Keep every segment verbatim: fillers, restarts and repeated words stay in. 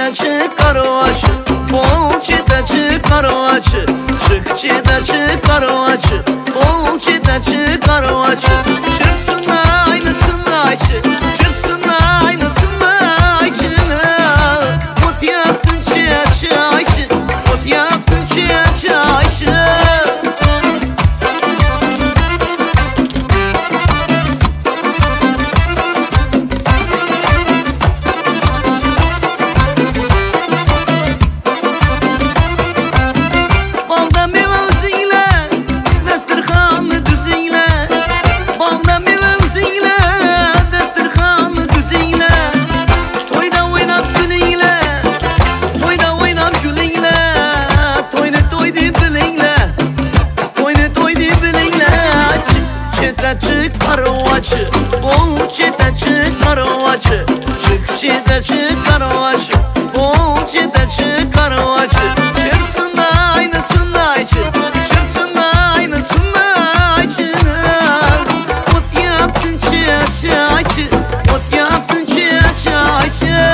Çıkçıda çıkar o açı, bolçıda çıkar o açı. Çıkçıda çıkar o açı, bolçıda çıkar o açı. Çırpsın aynısını açı, çırpsın aynısını açı. Ot yaptın çiğ açı, ot yaptın çiğ açı. Çıkar o açı, bolçıda çıkar o açı. Çıkçıda çıkar o açı, bolçıda çıkar o açı. Çırpsın aynısını açı, çırpsın aynısını açı. Ot yaptın çiğ açı, ot yaptın çiğ açı.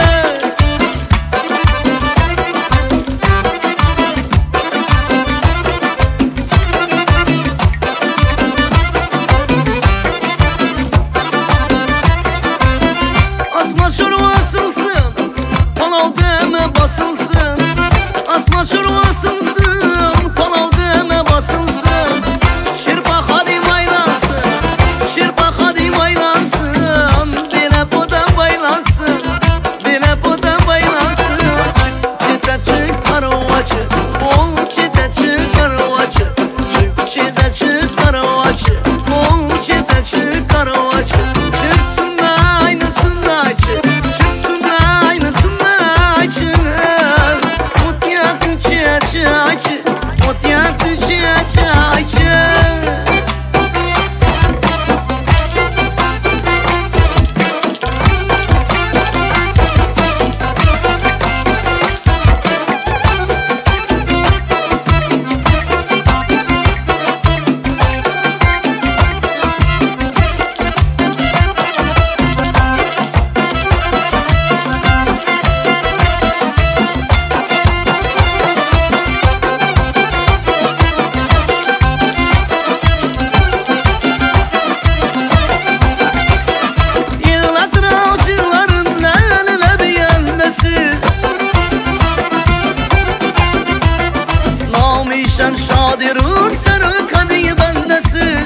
Asma şuru asılsın, panaldeme basılsın. Asma şuru asılsın, panaldeme basılsın. Şirpa hadi baylansın, şirpa hadi baylansın. Dile poda baylansın, dile poda baylansın. Çıkçıda çıkar o açı, bolçıda çıkar o açı. Çıkçıda çıkar o açı, bolçıda çıkar o açı. Çıksın aynısını açı, çıksın aynısını açı. Ot yaptın çiğ açı, ot yaptın çiğ açı. Namişan şadirur sarı kadı bendesi.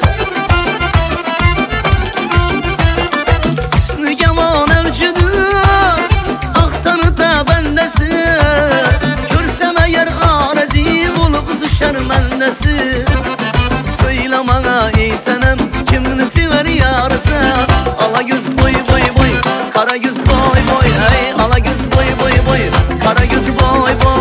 Hüsnü yaman evcidir, aktanı da bendesi. Görsem eğer arazi ol kızı şermendesi. Söyle bana ey senem, kimini sever yarısı. Ala yüz boy boy boy, kara yüz boy boy. Hey ala yüz boy boy boy, kara yüz boy boy.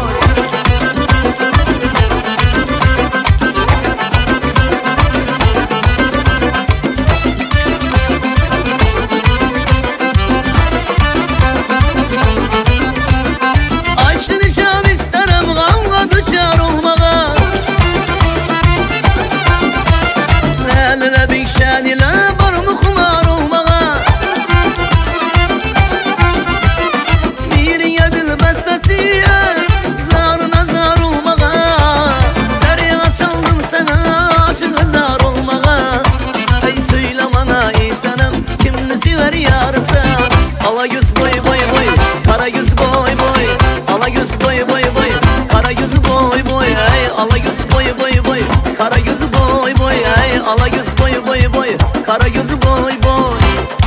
Ala yüz boy boy boy, kara yüz boy boy. Ala yüz boy boy boy, kara yüz boy boy. Hey ala yüz boy boy boy, kara yüz boy boy. Hey ala yüz boy boy boy, kara yüz boy boy.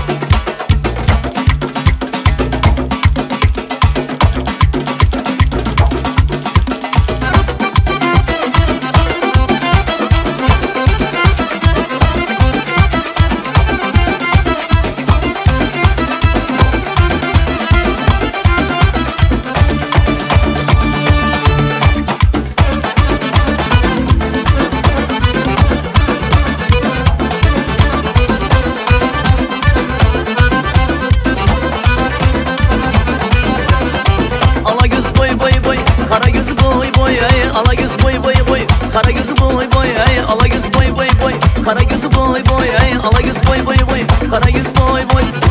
Kara yüz boy boy ay, ala yüz boy boy boy. Kara yüz boy boy ay, ala yüz boy boy boy. Kara yüz boy boy ay, ala yüz boy boy boy. Kara yüz boy boy.